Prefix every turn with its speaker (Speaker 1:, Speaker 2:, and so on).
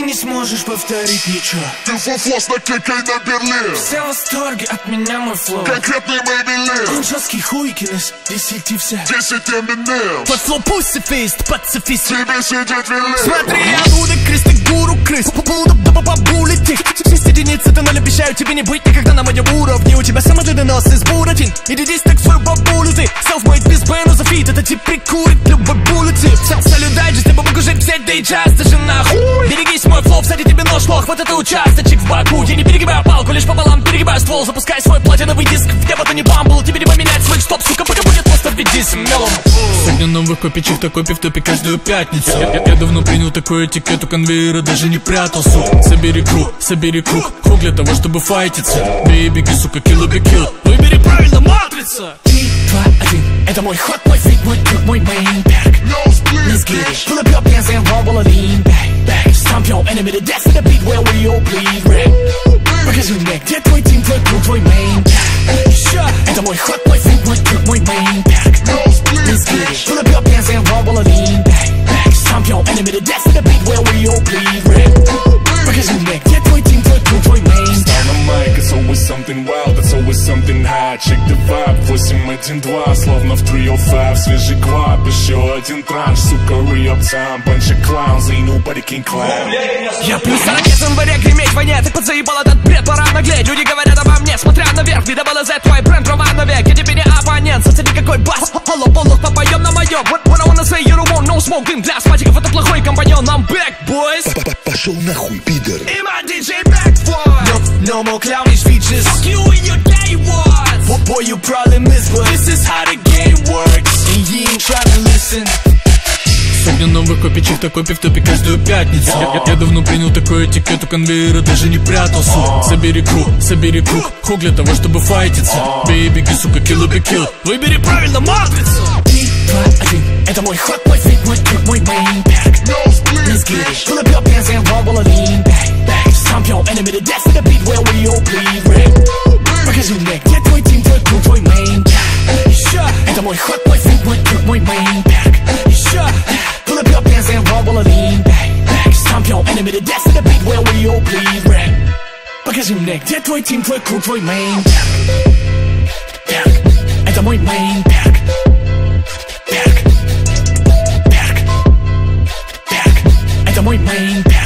Speaker 1: не сможешь повторить ничего.
Speaker 2: Ты фуфлос на кекай на Берлин.
Speaker 1: Все в восторге от меня, мой флоу.
Speaker 2: Конкретный Maybelline.
Speaker 1: Он жесткий хуйкин из 10 вся.
Speaker 2: 10 Eminem.
Speaker 3: Под флоу пуссифист, пацифист.
Speaker 2: Тебе сидеть велик.
Speaker 3: Смотри, я буду кресты, гуру, крыс. Буду бабабулить их. Все единицы тоннель, обещаю тебе не быть никогда на моем уровне. У тебя самый длинный нос из буратин. Иди здесь так свою бабулю ты. Self-made без бензофит. Это тип прикурит любой буллетип. Салюдай, же с тобой могу жить взять, да и часто же нахуй. Берегись, мой флоу, всади тебе нож, лох. Вот это участочек в боку. Я не перегибаю палку, лишь пополам перегибаю ствол. Запускай свой платиновый диск. В небо то не бамбл. Тебе не поменять свой стоп, сука, пока будет просто введи с мелом.
Speaker 4: Сотня новых копичек, такой в топе каждую пятницу. Я давно принял такой этикет, у конвейера даже не прятался. Собери круг, хук для того, чтобы файтиться. Бей, беги, сука, kill be kill. Выбери правильно, матрица.
Speaker 3: 3, 2, 1. Это мой ход, мой фит, мой трюк, мой мейнбэк. Let's get it. Pull up your pants and rumble a lean back. Stomp your enemy to death to the beat where we all bleed red. Покажи мне, где твой тим, твой круг, твой мейнбэк. Это мой ход, мой фит, мой трюк, мой мейнбэк. Let's get it. Pull up your pants and rumble a lean back. Stomp your enemy to death to the beat where we all bleed red. Покажи мне, где твой тим, твой круг, твой мейнбэк.
Speaker 5: On the mic, it's always something wild, it's always something high. Check the vibe, 8-1-2, словно в 305. Свежий клаб, еще один транш, сука, re-up time. Bunch of clowns, ain't nobody can clown.
Speaker 3: Я плюс 40 января греметь воняет, так подзаебал этот бред, пора наглеть. Люди говорят обо мне, смотря наверх, BWZ, твой бренд, роман навек. Я тебе не оппонент, смотри какой бас. Алло, полух, попоем на моем. What I wanna say, you don't want no smoke, дым для астматиков, это плохой компаньон. I'm back, boys.
Speaker 2: Пошел нахуй, пидор.
Speaker 3: И my DJ back, boy.
Speaker 1: No more clownish features.
Speaker 3: Fuck you and your day ones.
Speaker 1: What boy you probably miss, but
Speaker 3: This is how the game works.
Speaker 1: and you ain't tryna listen.
Speaker 4: Сотня новых копичек, такой в топе каждую пятницу. Я давно принял такой этикет, у конвейера даже не прятался. Собери круг, хук для того, чтобы файтиться. Бей, беги, сука, kill be kill. Выбери правильно, матрица.
Speaker 3: 3, 2, 1. Это мой ход, мой фит, мой трюк, мой мейнбэк. Let's get it. Pull up your pants and rumble a lean back. Stomp your enemy to death to the beat where we all bleed red. Покажи мне, где твой тим, твой круг, твой мейнбэк. Это мой ход, мой фит, мой трюк, мой мейнбэк. Pull up your pants and rumble a lean back. Stomp your enemy to death to the beat where we all bleed red. Покажи мне, где твой тим, твой круг, твой мейнбэк. Это мой мейнбэк. Это мой мейнбэк.